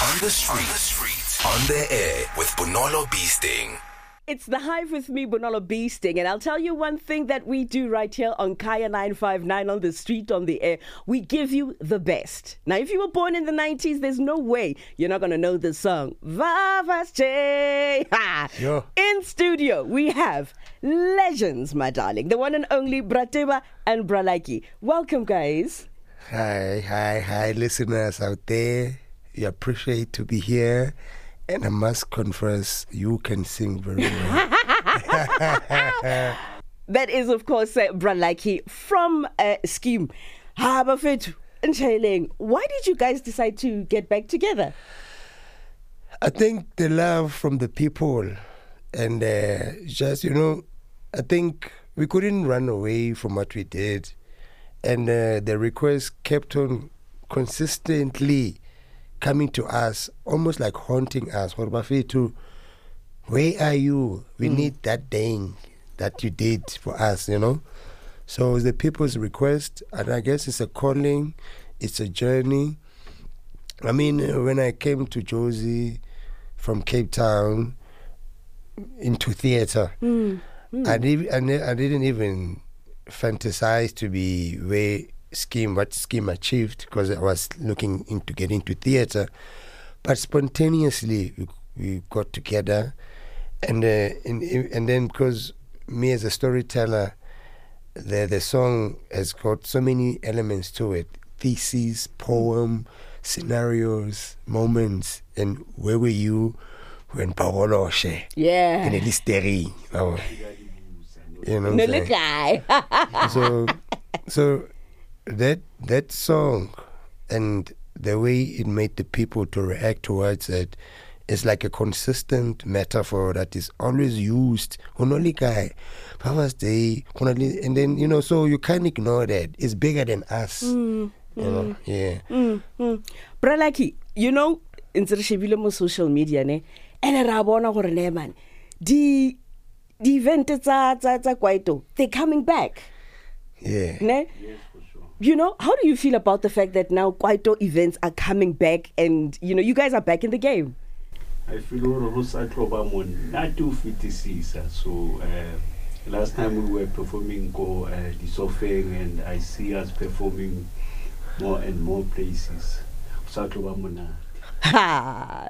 On the street, on the air with Bonolo Beasting. It's The Hive with me, Bonolo Beasting, and I'll tell you one thing that we do right here on Kaya 959 on the street, on the air. We give you the best. Now, if you were born in the 90s, there's no way you're not going to know this song. Vavache! Yo. In studio, we have legends, my darling. The one and only Brateba and Bralaki. Welcome, guys. Hi, listeners out there. We appreciate to be here. And I must confess, you can sing very well. That is, of course, Bralaki from Scheme. Habafet and Shailing. Why did you guys decide to get back together? I think the love from the people and just, I think we couldn't run away from what we did. And the request kept on consistently coming to us, almost like haunting us. Where are you? We need that thing that you did for us, So it's the people's request, and I guess it's a calling, it's a journey. I mean, when I came to Jozi from Cape Town into theatre, I didn't even fantasize to be what Scheme achieved, because I was looking into getting into theatre, but spontaneously we got together, and then because me as a storyteller, the song has got so many elements to it: thesis, poem, scenarios, moments, and where were you when Paolo Oshe? Yeah. In a listery. You know No, what I'm saying? So that song and the way it made the people to react towards it is like a consistent metaphor that is always used. Honoli guy, Papa's Day, and then so you can't ignore that. It's bigger than us. Yeah. Bralaki, in the social media, ne, and Rabona or man, the event Kwaito, they're coming back. Yeah. Ne? Yes, for sure. How do you feel about the fact that now Kwaito events are coming back and, you guys are back in the game? I feel not 256. So last time we were performing go the Sofeng, and I see us performing more and more places. I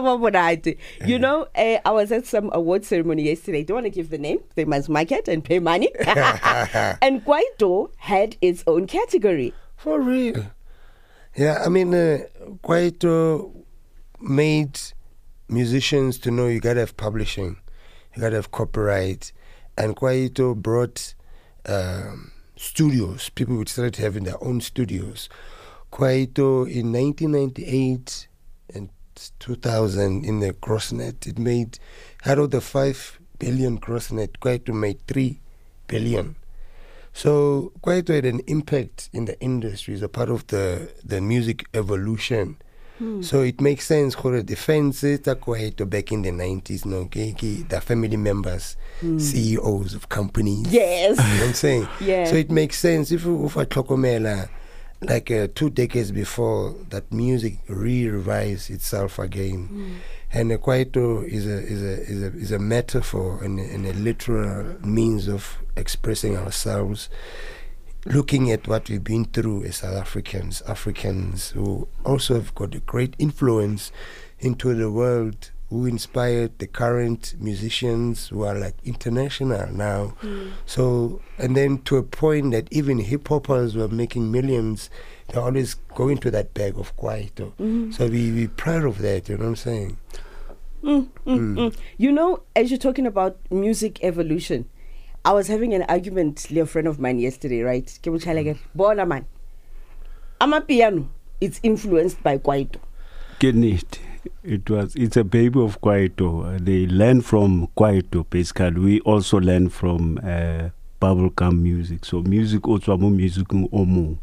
was at some award ceremony yesterday. Don't want to give the name. They must market and pay money. And Kwaito had its own category. For real. Yeah, I mean, Kwaito made musicians to know you got to have publishing, you got to have copyright. And Kwaito brought studios. People would start having their own studios. Kwaito in 1998 and 2000 in the Crossnet, it made, out of the 5 billion Crossnet, Kwaito made 3 billion. So Kwaito had an impact in the industry as a part of the music evolution. So it makes sense for the defense Kwaito back in the 90s, the family members, CEOs of companies. Yes. You know what I'm saying? Yeah. So it makes sense if I Tlokomela, like 2 decades before, that music re-revives itself again. And Kwaito is a metaphor and a literal means of expressing ourselves, looking at what we've been through as South Africans who also have got a great influence into the world, who inspired the current musicians who are like international now. So, and then to a point that even hip-hoppers were making millions, they always go into that bag of Kwaito. So we're proud of that, you know what I'm saying? As you're talking about music evolution, I was having an argument with a friend of mine yesterday, right? Bona man, Amapiano, it's influenced by Kwaito. It's a baby of Kwaito. They learn from Kwaito, basically. We also learn from bubblegum music. So music also music omu,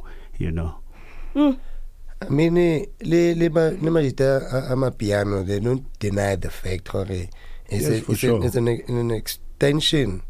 I mean, Amapiano, they don't deny the fact, it's an extension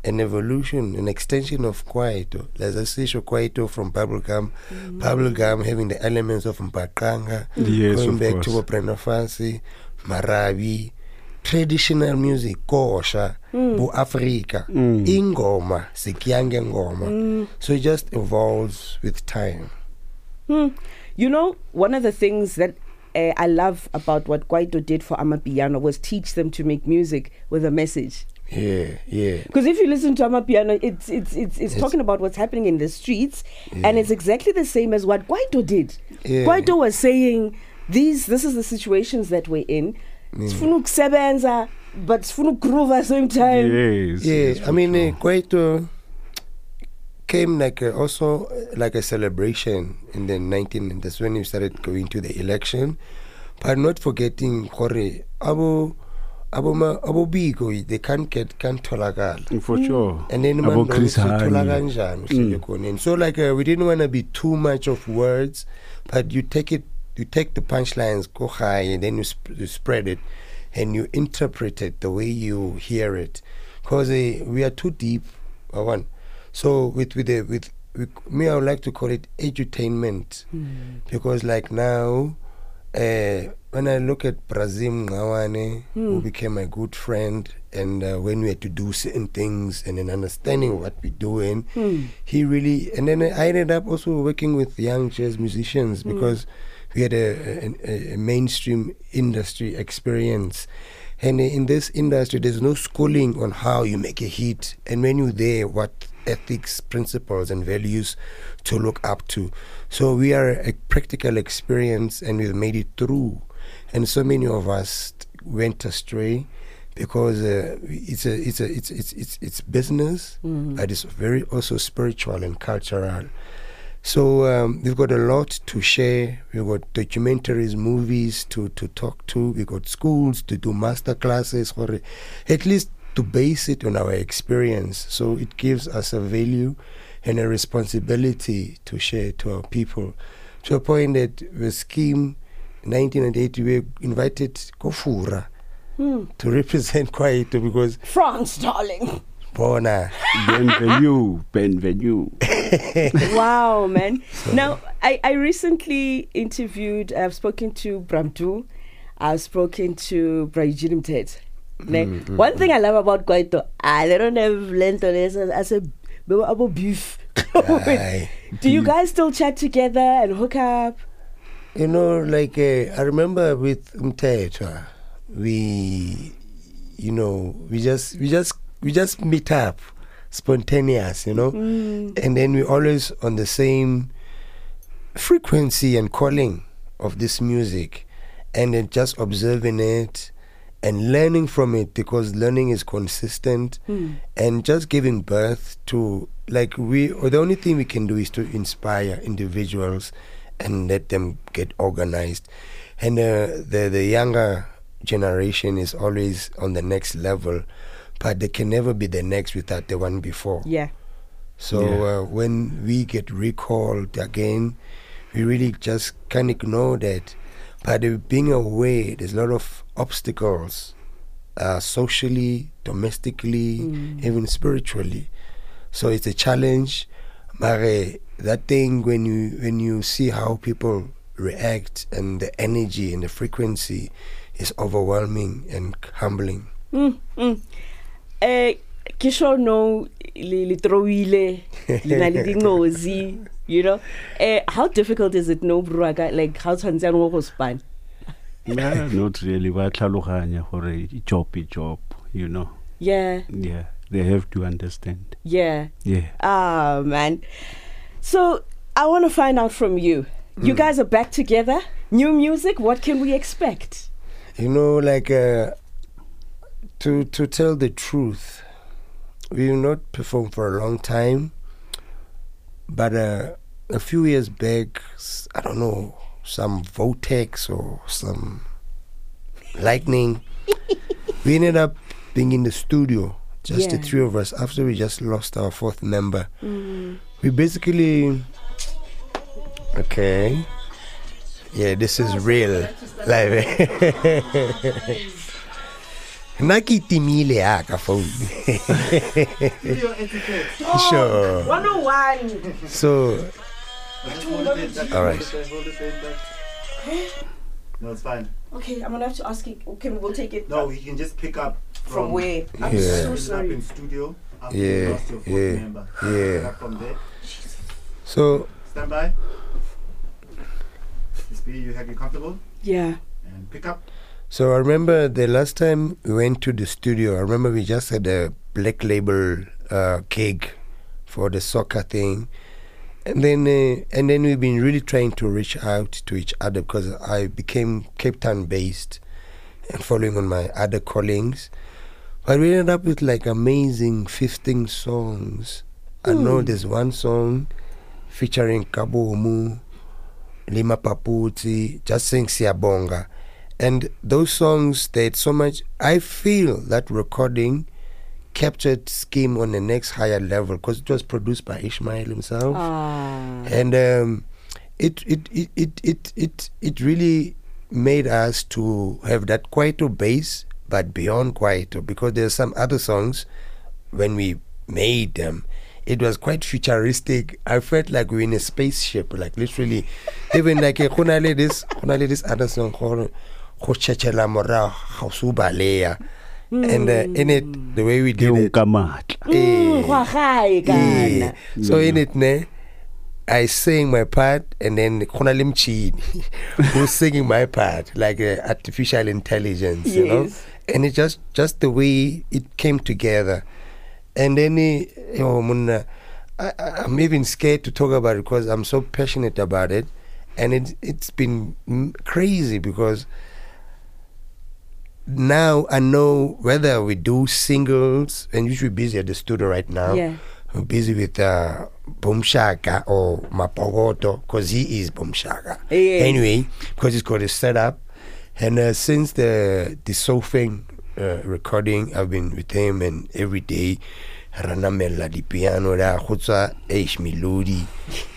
an evolution, an extension of Kwaito. There's a session Kwaito from Bubblegum. Bubblegum having the elements of Mbaqanga, Yes, going of back course. to Brenda Fassie, Marabi, traditional music, Kosha, Bu Afrika, Ingoma, Sikiange Ngoma. So it just evolves with time. You know, one of the things that I love about what Kwaito did for Amapiano was teach them to make music with a message. Yeah, yeah. Because if you listen to Amapiano, it's talking about what's happening in the streets, and it's exactly the same as what Kwaito did. Yeah. Kwaito was saying, this is the situations that we're in. Sifuna ukusebenza, but sifuna groove at the same time. Yes. yes, Yeah, for I mean, sure. Kwaito came like also like a celebration in the 19. That's when we started going to the election, but not forgetting Kore Abo Bigo. They can't tolakala. For sure. And then Abo Chris Hani. And so like we didn't want to be too much of words, but you take the punchlines, go high, and then you spread it, and you interpret it the way you hear it, because we are too deep. One, so with me, I would like to call it edutainment, because like now, when I look at Brazim Ngawane, who became my good friend, and when we had to do certain things and then understanding what we're doing, he really, and then I ended up also working with young jazz musicians because we had a mainstream industry experience. And in this industry, there's no schooling on how you make a hit. And when you're there, what ethics, principles, and values to look up to. So we are a practical experience, and we've made it through. And so many of us went astray because it's business, but it's very also spiritual and cultural. So we've got a lot to share. We've got documentaries, movies to talk to. We've got schools to do master classes, or at least to base it on our experience. So it gives us a value and a responsibility to share to our people. To a point that the scheme 1980, we were invited Kofura to represent Kwaito because France, darling. Bona. Benvenue. Wow, man. Now, I recently I've spoken to Bramtu, I've spoken to Brajirim Tet. One thing I love about Kwaito, they don't have lentils as a beef. Do you guys still chat together and hook up? You know, like I remember with Mtetwa, we just meet up, spontaneous, and then we always on the same frequency and calling of this music, and then just observing it and learning from it, because learning is consistent, and just giving birth to, like, the only thing we can do is to inspire individuals and let them get organized. And the younger generation is always on the next level, but they can never be the next without the one before. Yeah. So when we get recalled again, we really just can't ignore that. But being away, there's a lot of obstacles, socially, domestically, even spiritually. So it's a challenge. But that thing, when you see how people react and the energy and the frequency is overwhelming and humbling. Kisho no li throwile lina li dingozi, you know. How difficult is it, no bruaga, like how Tanzania wo go span? Nah, not really. Ba tlhaloganya gore job, you know. Yeah. Yeah, they have to understand. Yeah. Yeah. Ah, man. So I want to find out from you. You guys are back together. New music. What can we expect? You know, like to tell the truth, we will not perform for a long time. But a few years back, I don't know, some Vortex or some lightning, we ended up being in the studio, just the three of us, after we just lost our fourth member. We basically, okay, yeah, this is real live. Nna ke itimile yaka phone. Sure. 101. So, all right. No, it's fine. Okay, I'm gonna have to ask you. Okay, we'll take it. No, you can just pick up From where? I'm Yeah. so Up sorry. in studio. After Yeah, you lost your fourth yeah, member. yeah. Pick up from there. So, Stand by. Just be you have you comfortable Yeah. and pick up. so I remember the last time we went to the studio. I remember we just had a Black Label gig for the soccer thing, and then we've been really trying to reach out to each other because I became Cape Town based and following on my other callings. But we ended up with like amazing 15 songs. I know there's one song featuring Kabomu, Lima Paputi, just saying Siyabonga. And those songs, they had so much. I feel that recording captured Scheme on the next higher level because it was produced by Ishmael himself. And it really made us to have that Kwaito bass, but beyond Kwaito, because there's some other songs when we made them, it was quite futuristic. I felt like we were in a spaceship, like literally. Even like this other song called Khochechela Mora Khosubaleya. And in it, the way we did it. Yeah. So in it, I sing my part, and then Khonalim Chini who's singing my part, like artificial intelligence, you know. And it just the way it came together. And then I'm even scared to talk about it because I'm so passionate about it, and it's been crazy because now I know whether we do singles, and usually busy at the studio right now. Yeah. We're busy with Boom Shaka or Mapogoto because he is Boom Shaka. Yeah. Anyway, because he's got a setup. And since the Sofeng recording, I've been with him, and every day Ranamela di piano da khutsa eish melody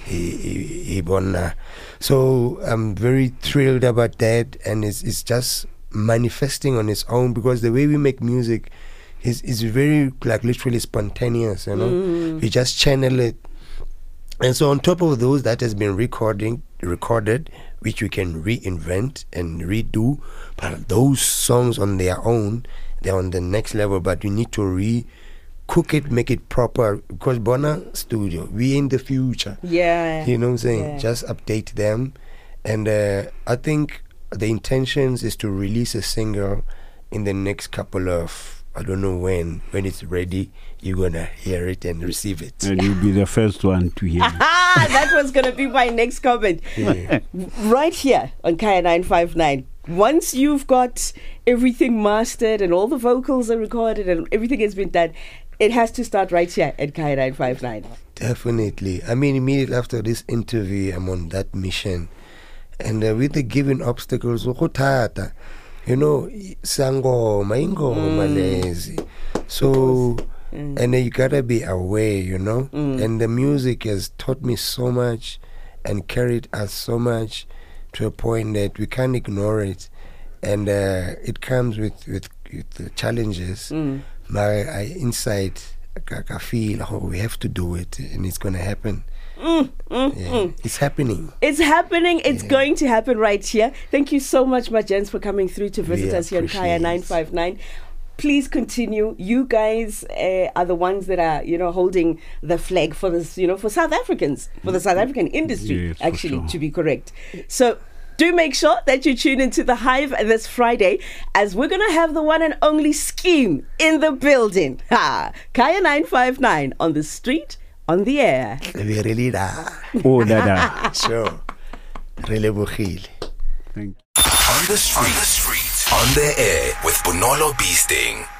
ibona. So I'm very thrilled about that, and it's just manifesting on its own because the way we make music is very like literally spontaneous, you know. We just channel it. And so on top of those that has been recorded, which we can reinvent and redo, but those songs on their own, they're on the next level, but we need to cook it, make it proper, because Bona Studio, we in the future. Yeah. You know what I'm saying? Yeah. Just update them. And I think the intentions is to release a single in the next couple of, I don't know when it's ready, you're going to hear it and receive it. And you'll be the first one to hear it. That was going to be my next comment. Yeah. Right here on Kaya 959. Once you've got everything mastered and all the vocals are recorded and everything has been done, it has to start right here at Kaya 959. Definitely. I mean, immediately after this interview, I'm on that mission. And with the given obstacles, you know, sangoma, ingoma lazy. So, and then you gotta be aware, you know. And the music has taught me so much and carried us so much to a point that we can't ignore it. And it comes with the challenges. My inside, I feel, we have to do it, and it's gonna happen. It's happening. It's happening. It's going to happen right here. Thank you so much, Majens, for coming through to visit us here on Kaya 959. Please continue. You guys are the ones that are, holding the flag for this, for South Africans, for the South African industry, Yes, for actually, sure. to be correct. So do make sure that you tune into The Hive this Friday, as we're going to have the one and only Scheme in the building. Kaya 959 on the street, on the air. We really da. Oh, Dada. Sure. Really bogile. Thank you. On the street, on the air with Bonolo Beasting.